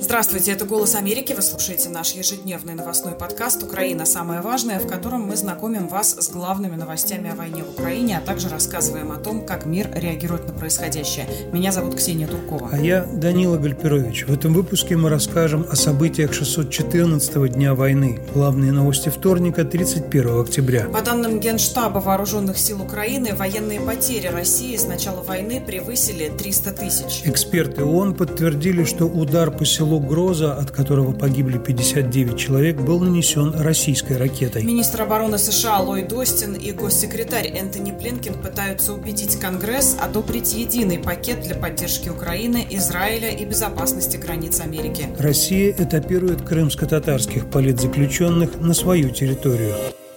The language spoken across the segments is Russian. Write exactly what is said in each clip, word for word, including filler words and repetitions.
Здравствуйте, это «Голос Америки». Вы слушаете наш ежедневный новостной подкаст «Украина. Самое важное», в котором мы знакомим вас с главными новостями о войне в Украине, а также рассказываем о том, как мир реагирует на происходящее. Меня зовут Ксения Туркова. А я Данила Гальперович. В этом выпуске мы расскажем о событиях шестьсот четырнадцатого дня войны. Главные новости вторника, тридцать первого октября. По данным Генштаба Вооруженных сил Украины, военные потери России с начала войны превысили триста тысяч. Эксперты ООН подтвердили, что удар по селу Гроза, от которого погибли пятьдесят девять человек, был нанесен российской ракетой. Министр обороны США Ллойд Остин и госсекретарь Энтони Блинкен пытаются убедить Конгресс одобрить единый пакет для поддержки Украины, Израиля и безопасности границ Америки. Россия этапирует крымско-татарских политзаключенных на свою территорию.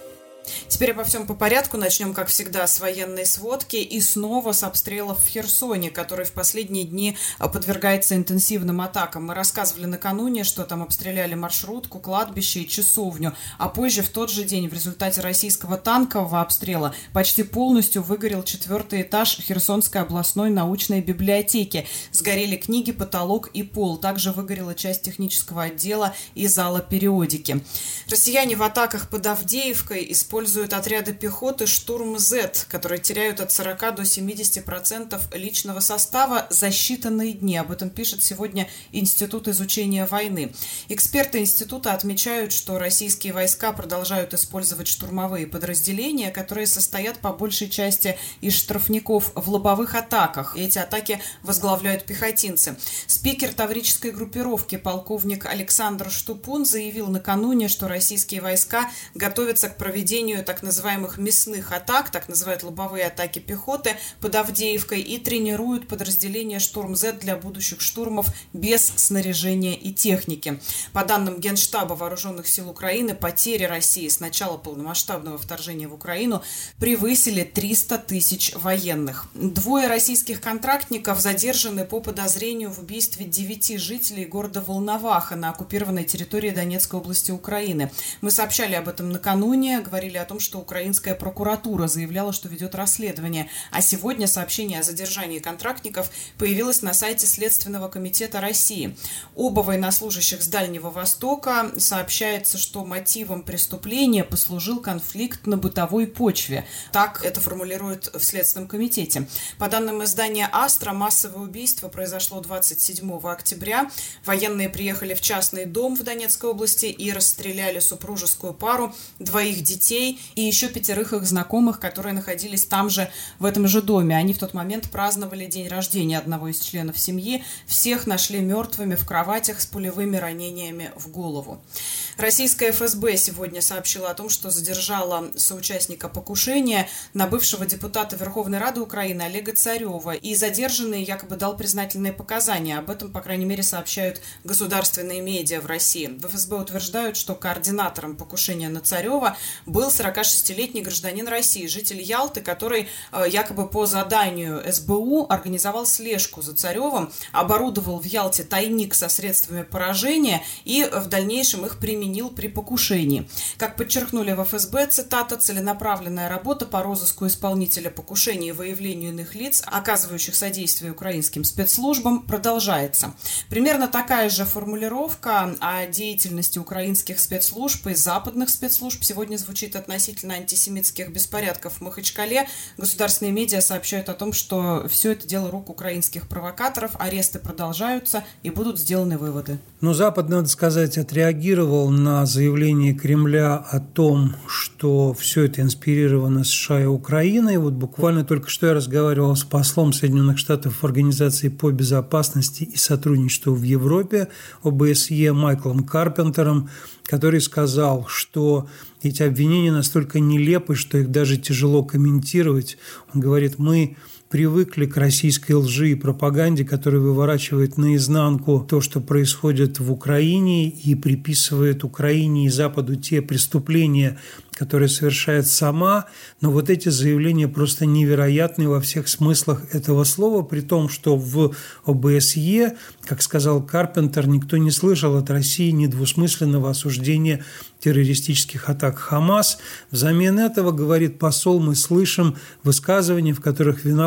Теперь обо всем по порядку. Начнем, как всегда, с военной сводки и снова с обстрелов в Херсоне, который в последние дни подвергается интенсивным атакам. Мы рассказывали накануне, что там обстреляли маршрутку, кладбище и часовню, а позже в тот же день в результате российского танкового обстрела почти полностью выгорел четвертый этаж Херсонской областной научной библиотеки. Сгорели книги, потолок и пол. Также выгорела часть технического отдела и зала периодики. Россияне в атаках под Авдеевкой используют отряды пехоты «Штурм-З», которые теряют от сорока до семидесяти процентов личного состава за считанные дни. Об этом пишет сегодня Институт изучения войны. Эксперты института отмечают, что российские войска продолжают использовать штурмовые подразделения, которые состоят по большей части из штрафников в лобовых атаках. И эти атаки возглавляют пехотинцы. Спикер таврической группировки полковник Александр Штупун заявил накануне, что российские войска готовятся к проведению так называемых мясных атак, так называют лобовые атаки пехоты под Авдеевкой, и тренируют подразделения «Штурм-З» для будущих штурмов без снаряжения и техники. По данным Генштаба Вооруженных сил Украины, потери России с начала полномасштабного вторжения в Украину превысили триста тысяч военных. Двое российских контрактников задержаны по подозрению в убийстве девяти жителей города Волноваха на оккупированной территории Донецкой области Украины. Мы сообщали об этом накануне, говорили о том, что украинская прокуратура заявляла, что ведет расследование. А сегодня сообщение о задержании контрактников появилось на сайте Следственного комитета России. Оба военнослужащих с Дальнего Востока. Сообщается, что мотивом преступления послужил конфликт на бытовой почве. Так это формулируют в Следственном комитете. По данным издания «Астра», массовое убийство произошло двадцать седьмого октября. Военные приехали в частный дом в Донецкой области и расстреляли супружескую пару, двоих детей и еще пятерых их знакомых, которые находились там же, в этом же доме. Они в тот момент праздновали день рождения одного из членов семьи. Всех нашли мертвыми в кроватях с пулевыми ранениями в голову. Российская эф эс бэ сегодня сообщила о том, что задержала соучастника покушения на бывшего депутата Верховной Рады Украины Олега Царева. И задержанный якобы дал признательные показания. Об этом, по крайней мере, сообщают государственные медиа в России. В эф эс бэ утверждают, что координатором покушения на Царева был сорокашестилетний гражданин России, житель Ялты, который якобы по заданию эс бэ у организовал слежку за Царевым, оборудовал в Ялте тайник со средствами поражения и в дальнейшем их применил при покушении. Как подчеркнули в эф эс бэ, цитата, «целенаправленная работа по розыску исполнителя покушения и выявлению иных лиц, оказывающих содействие украинским спецслужбам, продолжается». Примерно такая же формулировка о деятельности украинских спецслужб и западных спецслужб сегодня звучит относительно антисемитских беспорядков в Махачкале. Государственные медиа сообщают о том, что все это дело рук украинских провокаторов, аресты продолжаются и будут сделаны выводы. Но Запад, надо сказать, отреагировал на заявление Кремля о том, что все это инспирировано США и Украиной. Вот буквально только что я разговаривал с послом Соединенных Штатов в Организации по безопасности и сотрудничеству в Европе, о бэ эс е, Майклом Карпентером, который сказал, что эти обвинения настолько нелепы, что их даже тяжело комментировать. Он говорит, мы привыкли к российской лжи и пропаганде, которая выворачивает наизнанку то, что происходит в Украине, и приписывает Украине и Западу те преступления, которые совершает сама. Но вот эти заявления просто невероятны во всех смыслах этого слова, при том, что в о бэ эс е, как сказал Карпентер, никто не слышал от России недвусмысленного осуждения террористических атак Хамас. Взамен этого, говорит посол, мы слышим высказывания, в которых вина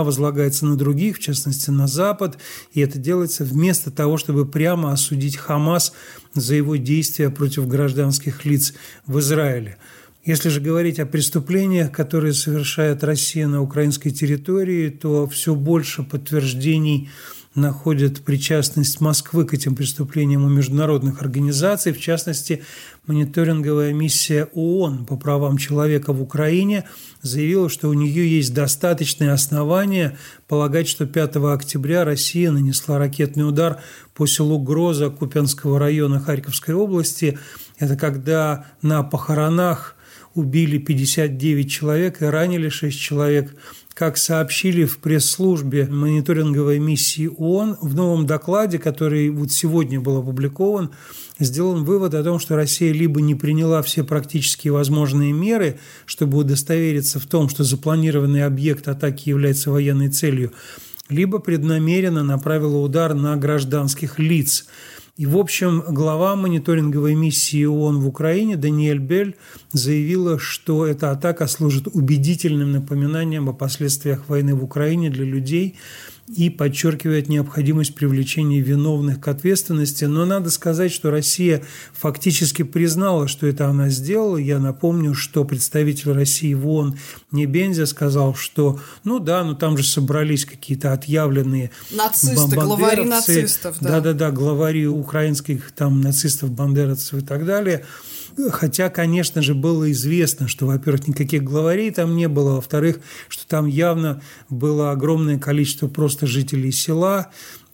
возлагается на других, в частности, на Запад, и это делается вместо того, чтобы прямо осудить Хамас за его действия против гражданских лиц в Израиле. Если же говорить о преступлениях, которые совершает Россия на украинской территории, то все больше подтверждений находят причастность Москвы к этим преступлениям у международных организаций, в частности, мониторинговая миссия ООН по правам человека в Украине заявила, что у нее есть достаточные основания полагать, что пятого октября Россия нанесла ракетный удар по селу Гроза Купянского района Харьковской области. Это когда на похоронах убили пятьдесят девять человек и ранили шесть человек. Как сообщили в пресс-службе мониторинговой миссии ООН, в новом докладе, который вот сегодня был опубликован, сделан вывод о том, что Россия либо не приняла все практически возможные меры, чтобы удостовериться в том, что запланированный объект атаки является военной целью, либо преднамеренно направила удар на гражданских лиц. И, в общем, глава мониторинговой миссии ООН в Украине Даниэль Бель заявила, что эта атака служит убедительным напоминанием о последствиях войны в Украине для людей и подчеркивает необходимость привлечения виновных к ответственности. Но надо сказать, что Россия фактически признала, что это она сделала. Я напомню, что представитель России в ООН Небензя сказал, что ну да, ну там же собрались какие-то отъявленные нацисты, главари нацистов. Да. Да-да-да, главари украинских там нацистов, бандеровцев и так далее. Хотя, конечно же, было известно, что, во-первых, никаких главарей там не было, во-вторых, что там явно было огромное количество просто жителей села,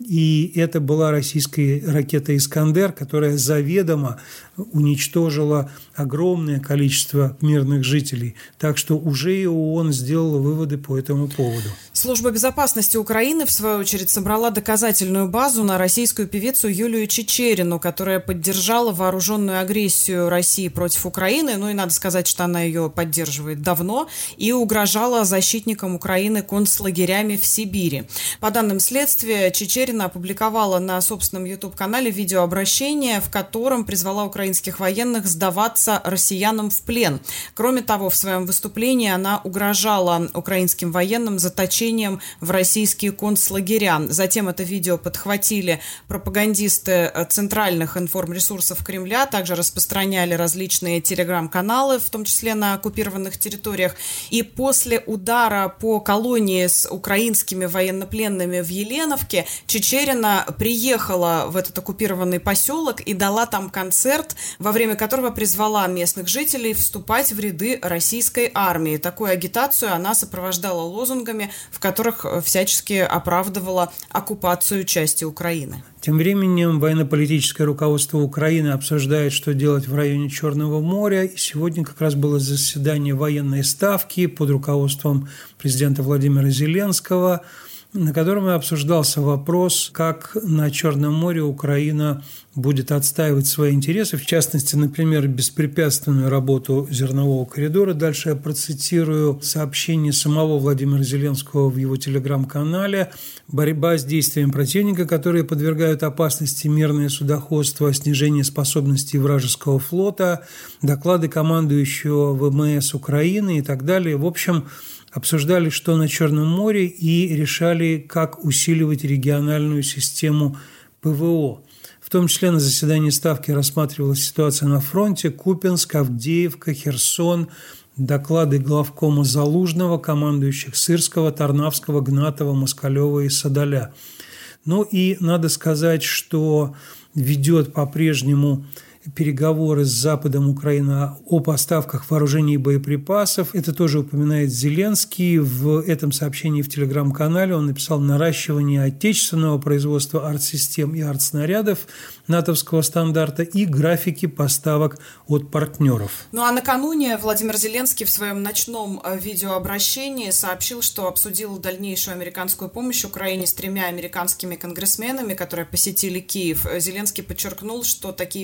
и это была российская ракета «Искандер», которая заведомо уничтожила огромное количество мирных жителей. Так что уже и ООН сделала выводы по этому поводу. Служба безопасности Украины, в свою очередь, собрала доказательную базу на российскую певицу Юлию Чичерину, которая поддержала вооруженную агрессию России против Украины, ну и надо сказать, что она ее поддерживает давно, и угрожала защитникам Украины концлагерями в Сибири. По данным следствия, Чичерина опубликовала на собственном YouTube-канале видеообращение, в котором призвала украинских военных сдаваться россиянам в плен. Кроме того, в своем выступлении она угрожала украинским военным заточением в российские концлагеря. Затем это видео подхватили пропагандисты центральных информресурсов Кремля, также распространяли различные телеграм-каналы, в том числе на оккупированных территориях. И после удара по колонии с украинскими военнопленными в Еленовке Чичерина приехала в этот оккупированный поселок и дала там концерт, во время которого призвала местных жителей вступать в ряды российской армии. Такую агитацию она сопровождала лозунгами, в которых всячески оправдывала оккупацию части Украины. Тем временем военно-политическое руководство Украины обсуждает, что делать в районе Черного моря. И сегодня как раз было заседание военной ставки под руководством президента Владимира Зеленского, на котором и обсуждался вопрос, как на Черном море Украина будет отстаивать свои интересы, в частности, например, беспрепятственную работу зернового коридора. Дальше я процитирую сообщение самого Владимира Зеленского в его телеграм-канале. Борьба с действиями противника, которые подвергают опасности мирное судоходство, снижение способностей вражеского флота, доклады командующего ВМС Украины и так далее. В общем, обсуждали, что на Черном море, и решали, как усиливать региональную систему ПВО. В том числе на заседании Ставки рассматривалась ситуация на фронте: Купянск, Авдеевка, Херсон, доклады главкома Залужного, командующих Сырского, Тарнавского, Гнатова, Москалева и Садоля. Ну и надо сказать, что ведет по-прежнему переговоры с Западом Украина о поставках вооружений и боеприпасов. Это тоже упоминает Зеленский. В этом сообщении в телеграм-канале он написал: наращивание отечественного производства артсистем и артснарядов натовского стандарта и графики поставок от партнеров. Ну а накануне Владимир Зеленский в своем ночном видеообращении сообщил, что обсудил дальнейшую американскую помощь Украине с тремя американскими конгрессменами, которые посетили Киев. Зеленский подчеркнул, что такие визиты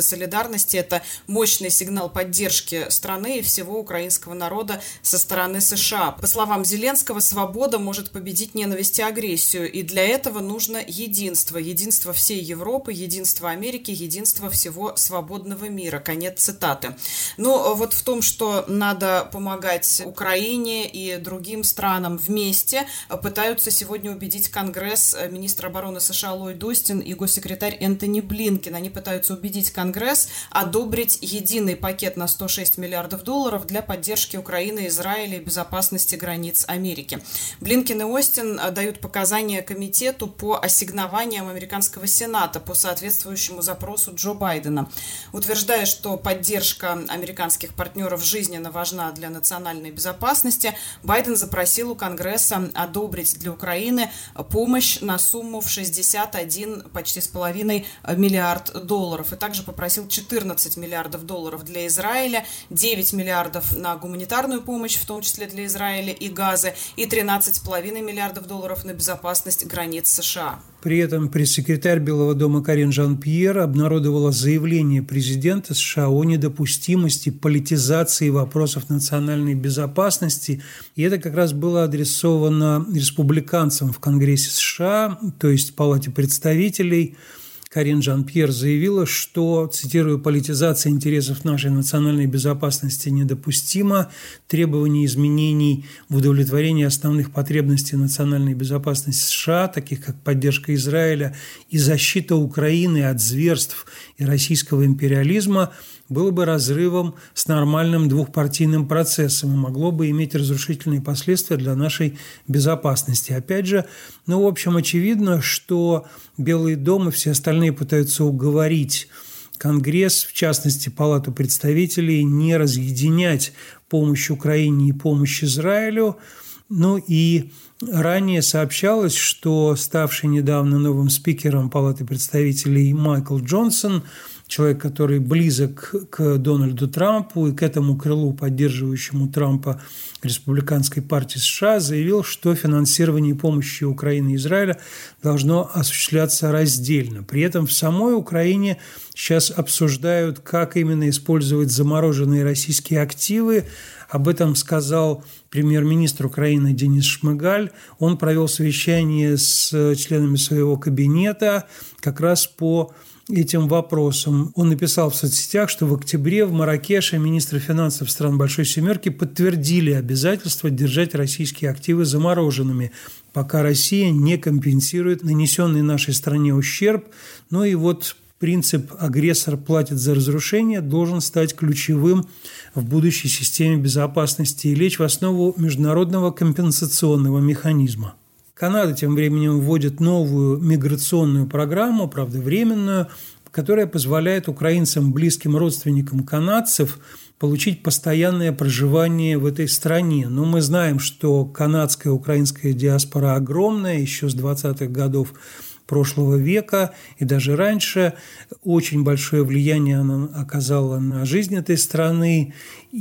солидарности. Это мощный сигнал поддержки страны и всего украинского народа со стороны США. По словам Зеленского, свобода может победить ненависть и агрессию, и для этого нужно единство. Единство всей Европы, единство Америки, единство всего свободного мира. Конец цитаты. Но вот в том, что надо помогать Украине и другим странам вместе, пытаются сегодня убедить Конгресс министр обороны США Ллойд Остин и госсекретарь Энтони Блинкен. Они пытаются убедить Конгресс одобрить единый пакет на сто шесть миллиардов долларов для поддержки Украины, Израиля и безопасности границ Америки. Блинкен и Остин дают показания комитету по ассигнованиям американского Сената по соответствующему запросу Джо Байдена, утверждая, что поддержка американских партнеров жизненно важна для национальной безопасности. Байден запросил у Конгресса одобрить для Украины помощь на сумму в шестьдесят один почти с половиной миллиард долларов. И также попросил четырнадцать миллиардов долларов для Израиля, девять миллиардов на гуманитарную помощь, в том числе для Израиля и Газы, и тринадцать с половиной миллиардов долларов на безопасность границ США. При этом пресс-секретарь Белого дома Карин Жан-Пьер обнародовала заявление президента США о недопустимости политизации вопросов национальной безопасности. И это как раз было адресовано республиканцам в Конгрессе США, то есть Палате представителей. Карин Жан-Пьер заявила, что, цитирую, «политизация интересов нашей национальной безопасности недопустима, требования изменений в удовлетворении основных потребностей национальной безопасности США, таких как поддержка Израиля и защита Украины от зверств и российского империализма, было бы разрывом с нормальным двухпартийным процессом и могло бы иметь разрушительные последствия для нашей безопасности». Опять же, ну, в общем, очевидно, что Белый дом и все остальные пытаются уговорить Конгресс, в частности, Палату представителей, не разъединять помощь Украине и помощь Израилю. Ну и ранее сообщалось, что ставший недавно новым спикером Палаты представителей Майкл Джонсон, человек, который близок к Дональду Трампу и к этому крылу, поддерживающему Трампа, республиканской партии США, заявил, что финансирование помощи Украины и Израиля должно осуществляться раздельно. При этом в самой Украине сейчас обсуждают, как именно использовать замороженные российские активы. Об этом сказал премьер-министр Украины Денис Шмыгаль. Он провел совещание с членами своего кабинета как раз по этим вопросам. Он написал в соцсетях, что в октябре в Марракеше министры финансов стран Большой Семерки подтвердили обязательство держать российские активы замороженными, пока Россия не компенсирует нанесенный нашей стране ущерб. Ну и вот принцип «агрессор платит за разрушение» должен стать ключевым в будущей системе безопасности и лечь в основу международного компенсационного механизма. Канада тем временем вводит новую миграционную программу, правда временную, которая позволяет украинцам, близким родственникам канадцев, получить постоянное проживание в этой стране. Но мы знаем, что канадская украинская диаспора огромная, еще с двадцатых годов прошлого века и даже раньше. Очень большое влияние она оказала на жизнь этой страны.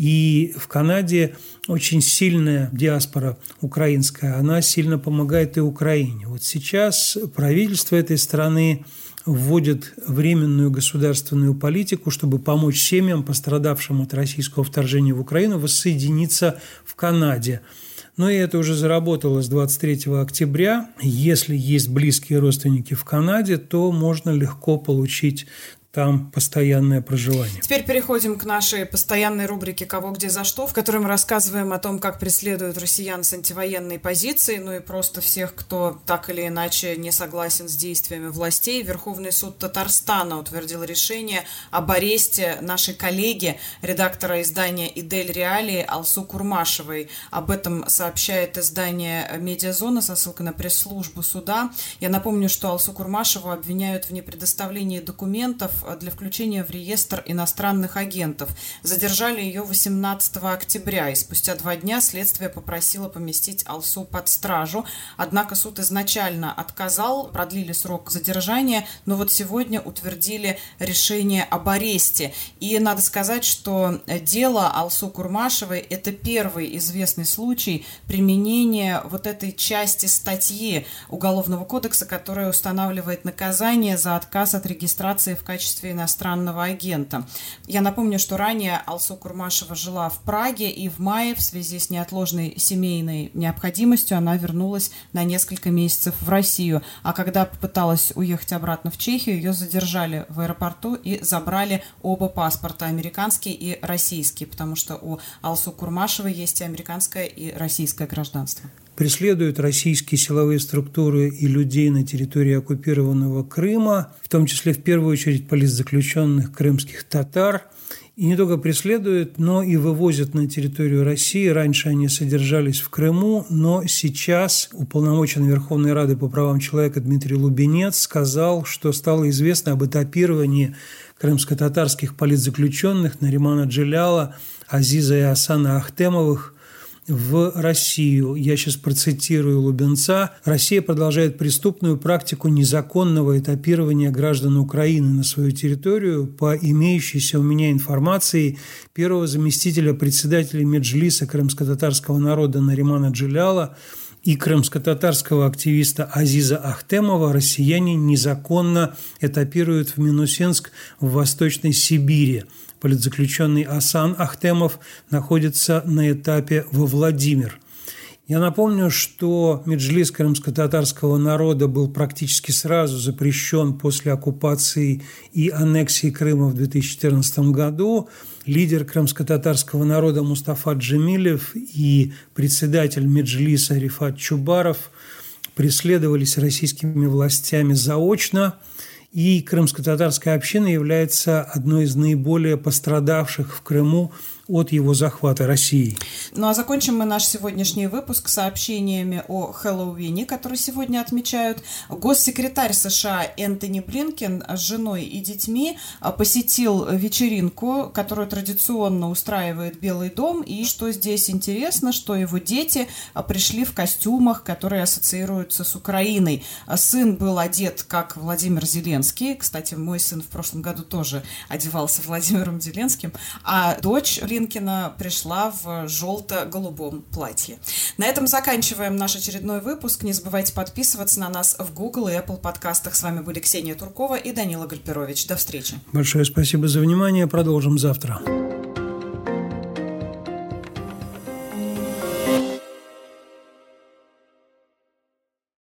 И в Канаде очень сильная диаспора украинская, она сильно помогает и Украине. Вот сейчас правительство этой страны вводит временную государственную политику, чтобы помочь семьям, пострадавшим от российского вторжения в Украину, воссоединиться в Канаде. Но и это уже заработало с двадцать третьего октября. Если есть близкие родственники в Канаде, то можно легко получить там постоянное проживание. Теперь переходим к нашей постоянной рубрике «Кого, где, за что», в которой мы рассказываем о том, как преследуют россиян с антивоенной позицией, ну и просто всех, кто так или иначе не согласен с действиями властей. Верховный суд Татарстана утвердил решение об аресте нашей коллеги, редактора издания «Идель Реалии» Алсу Курмашевой. Об этом сообщает издание «Медиазона» со ссылкой на пресс-службу суда. Я напомню, что Алсу Курмашеву обвиняют в непредоставлении документов для включения в реестр иностранных агентов. Задержали ее восемнадцатого октября, и спустя два дня следствие попросило поместить Алсу под стражу. Однако суд изначально отказал, продлили срок задержания, но вот сегодня утвердили решение об аресте. И надо сказать, что дело Алсу Курмашевой – это первый известный случай применения вот этой части статьи Уголовного кодекса, которая устанавливает наказание за отказ от регистрации в качестве качестве иностранного агента. Я напомню, что ранее Алсу Курмашева жила в Праге, и в мае в связи с неотложной семейной необходимостью она вернулась на несколько месяцев в Россию. А когда попыталась уехать обратно в Чехию, ее задержали в аэропорту и забрали оба паспорта, американский и российский, потому что у Алсу Курмашевой есть и американское, и российское гражданство. Преследуют российские силовые структуры и людей на территории оккупированного Крыма, в том числе в первую очередь политзаключенных крымских татар. И не только преследуют, но и вывозят на территорию России. Раньше они содержались в Крыму, но сейчас уполномоченный Верховной Рады по правам человека Дмитрий Лубенец сказал, что стало известно об этапировании крымско-татарских политзаключенных Наримана Джеляла, Азиза и Асана Ахтемовых в Россию. Я сейчас процитирую Лубенца. «Россия продолжает преступную практику незаконного этапирования граждан Украины на свою территорию. По имеющейся у меня информации, первого заместителя председателя Меджлиса крымско-татарского народа Наримана Джеляла и крымско-татарского активиста Азиза Ахтемова россияне незаконно этапируют в Минусинск в Восточной Сибири. Политзаключенный Асан Ахтемов находится на этапе во Владимир». Я напомню, что Меджлис крымско-татарского народа был практически сразу запрещен после оккупации и аннексии Крыма в две тысячи четырнадцатом году. Лидер крымско-татарского народа Мустафа Джемилев и председатель Меджлиса Рифат Чубаров преследовались российскими властями заочно, и крымско-татарская община является одной из наиболее пострадавших в Крыму от его захвата России. Ну а закончим мы наш сегодняшний выпуск сообщениями о Хэллоуине, который сегодня отмечают. Госсекретарь США Энтони Блинкен с женой и детьми посетил вечеринку, которую традиционно устраивает Белый дом. И что здесь интересно, что его дети пришли в костюмах, которые ассоциируются с Украиной. Сын был одет как Владимир Зеленский. Кстати, мой сын в прошлом году тоже одевался Владимиром Зеленским. А дочь Блинкена пришла в желто-голубом платье. На этом заканчиваем наш очередной выпуск. Не забывайте подписываться на нас в Google и Apple подкастах. С вами были Ксения Туркова и Данила Гальперович. До встречи. Большое спасибо за внимание. Продолжим завтра.